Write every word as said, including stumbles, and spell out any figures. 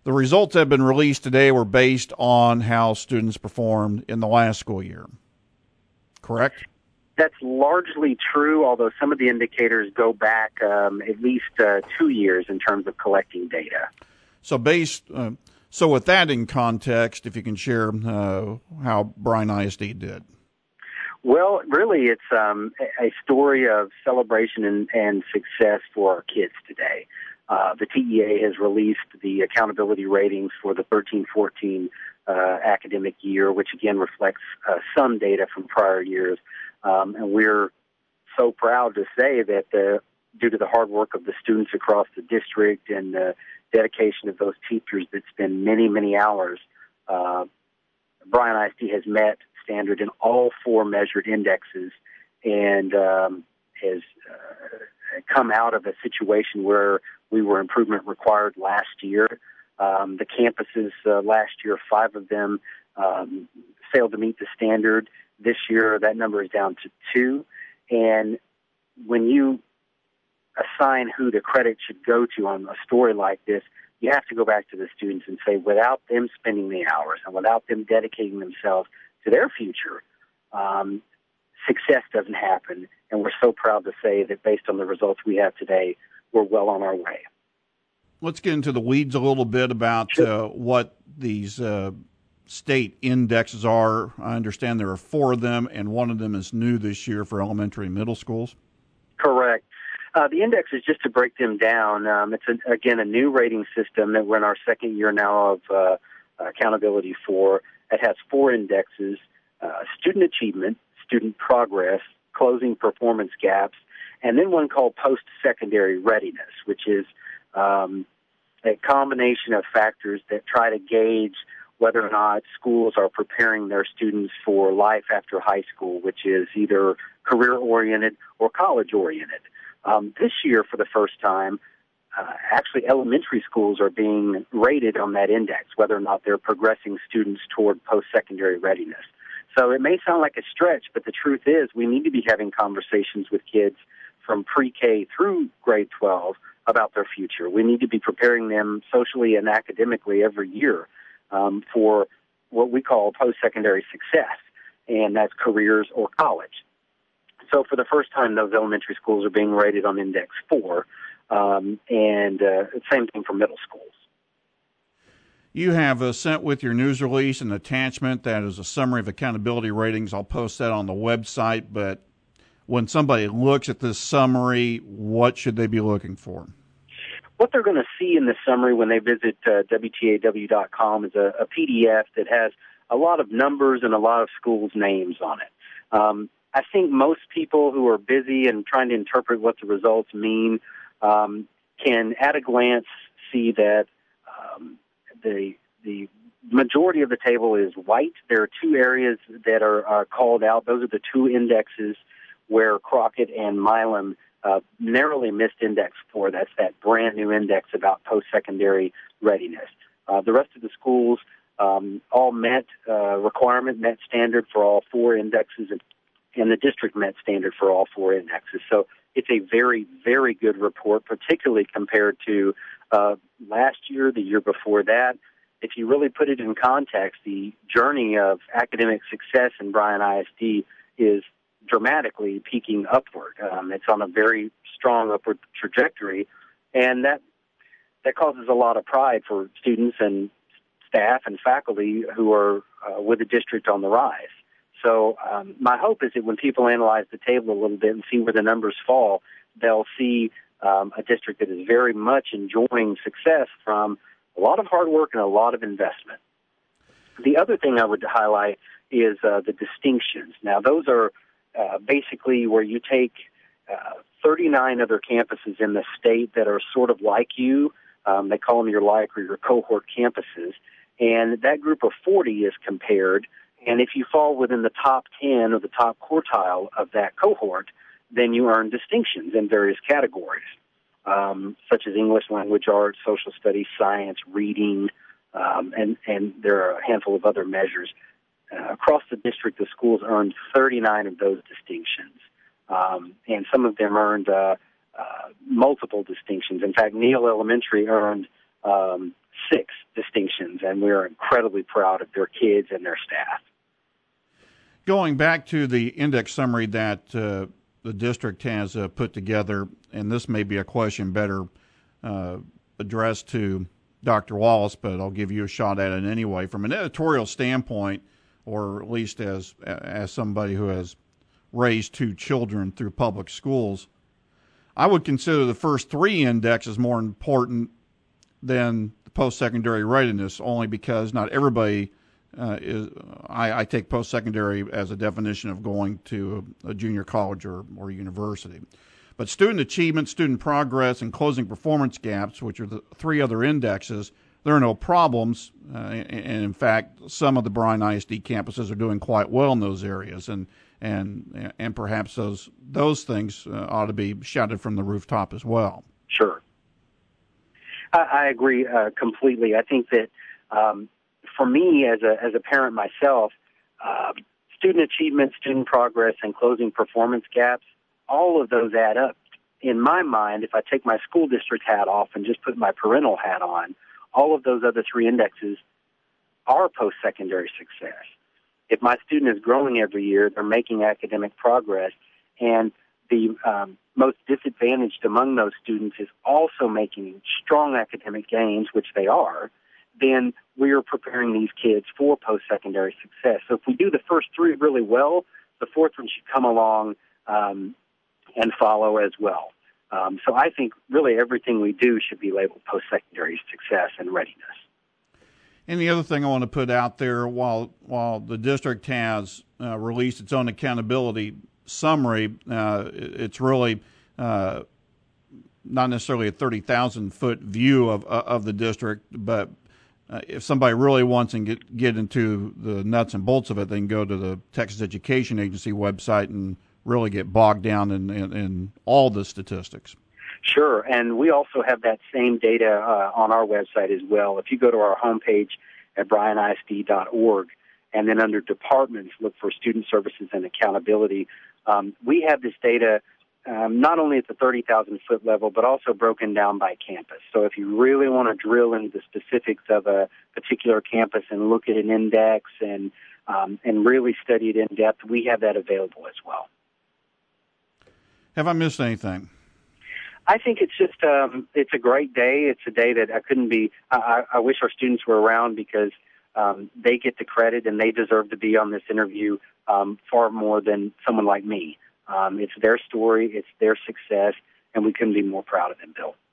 The results that have been released today were based on how students performed in the last school year, correct? That's largely true, although some of the indicators go back um, at least uh, two years in terms of collecting data. So based, uh, so with that in context, if you can share uh, how Bryan I S D did. Well, really, it's um, a story of celebration and, and success for our kids today. Uh, the T E A has released the accountability ratings for the thirteen fourteen uh, academic year, which again reflects uh, some data from prior years. Um, and we're so proud to say that uh, due to the hard work of the students across the district and the dedication of those teachers that spend many, many hours, uh, Bryan I S D has met standard in all four measured indexes and um, has uh, come out of a situation where we were improvement required last year. Um, the campuses uh, last year, five of them um, failed to meet the standard. This year, that number is down to two. And when you assign who the credit should go to on a story like this, you have to go back to the students and say, without them spending the hours and without them dedicating themselves to their future, um, success doesn't happen. And we're so proud to say that based on the results we have today, we're well on our way. Let's get into the weeds a little bit about uh, what these uh, state indexes are. I understand there are four of them, and one of them is new this year for elementary and middle schools. Correct. Uh, the index is just to break them down. Um, it's, a, again, a new rating system that we're in our second year now of uh, accountability for. It has four indexes: uh, student achievement, student progress, closing performance gaps, and then one called post-secondary readiness, which is um, a combination of factors that try to gauge whether or not schools are preparing their students for life after high school, which is either career-oriented or college-oriented. Um, this year, for the first time, uh, actually elementary schools are being rated on that index, whether or not they're progressing students toward post-secondary readiness. So it may sound like a stretch, but the truth is we need to be having conversations with kids from pre-K through grade twelve about their future. We need to be preparing them socially and academically every year um, for what we call post-secondary success, and that's careers or college. So for the first time, those elementary schools are being rated on index four, um, and uh, same thing for middle schools. You have uh, sent with your news release an attachment that is a summary of accountability ratings. I'll post that on the website, but when somebody looks at this summary, what should they be looking for? What they're going to see in the summary when they visit uh, W T A W dot com is a, a P D F that has a lot of numbers and a lot of schools' names on it. Um, I think most people who are busy and trying to interpret what the results mean um, can, at a glance, see that um, the the majority of the table is white. There are two areas that are, are called out. Those are the two indexes where Crockett and Milam uh, narrowly missed index four. That's that brand new index about post-secondary readiness. Uh, the rest of the schools um, all met uh, requirement, met standard for all four indexes, and, and the district met standard for all four indexes. So it's a very, very good report, particularly compared to uh, last year, the year before that. If you really put it in context, the journey of academic success in Bryan I S D is dramatically peaking upward. Um, it's on a very strong upward trajectory, and that that causes a lot of pride for students and staff and faculty who are uh, with the district on the rise. So um, my hope is that when people analyze the table a little bit and see where the numbers fall, they'll see um, a district that is very much enjoying success from a lot of hard work and a lot of investment. The other thing I would highlight is uh, the distinctions. Now, those are uh, basically where you take uh, thirty-nine other campuses in the state that are sort of like you. Um, they call them your like or your cohort campuses. And that group of forty is compared. And if you fall within the top ten or the top quartile of that cohort, then you earn distinctions in various categories, um, such as English language arts, social studies, science, reading, um, and, and there are a handful of other measures. Uh, across the district, the schools earned thirty-nine of those distinctions, um, and some of them earned uh, uh, multiple distinctions. In fact, Neal Elementary earned um, six distinctions, and we're incredibly proud of their kids and their staff. Going back to the index summary that uh, the district has uh, put together, and this may be a question better uh, addressed to Doctor Wallace, but I'll give you a shot at it anyway. From an editorial standpoint, or at least as as somebody who has raised two children through public schools, I would consider the first three indexes more important than the post-secondary readiness, only because not everybody uh, is. I, I take post-secondary as a definition of going to a, a junior college or, or university. But student achievement, student progress, and closing performance gaps, which are the three other indexes, there are no problems. Uh, and in fact, some of the Bryan I S D campuses are doing quite well in those areas, and and and perhaps those those things uh, ought to be shouted from the rooftop as well. Sure, I, I agree uh, completely. I think that um, for me, as a as a parent myself, uh, student achievement, student progress, and closing performance gaps, all of those add up. In my mind, if I take my school district hat off and just put my parental hat on, all of those other three indexes are post-secondary success. If my student is growing every year, they're making academic progress, and the um, most disadvantaged among those students is also making strong academic gains, which they are, then we are preparing these kids for post-secondary success. So if we do the first three really well, the fourth one should come along um, and follow as well. Um, so I think really everything we do should be labeled post-secondary success and readiness. And the other thing I want to put out there, while while the district has uh, released its own accountability summary, uh, it's really uh, not necessarily a thirty thousand foot view of of the district, but uh, if somebody really wants to get, get into the nuts and bolts of it, they can go to the Texas Education Agency website and really get bogged down in, in, in all the statistics. Sure, and we also have that same data uh, on our website as well. If you go to our homepage at bryan I S D dot org and then under departments, look for student services and accountability, um, we have this data um, not only at the thirty thousand foot level, but also broken down by campus. So if you really want to drill into the specifics of a particular campus and look at an index and um, and really study it in depth, we have that available as well. Have I missed anything? I think it's just um, it's a great day. It's a day that I couldn't be. I, I wish our students were around because um, they get the credit and they deserve to be on this interview um, far more than someone like me. Um, it's their story, it's their success, and we couldn't be more proud of them, Bill.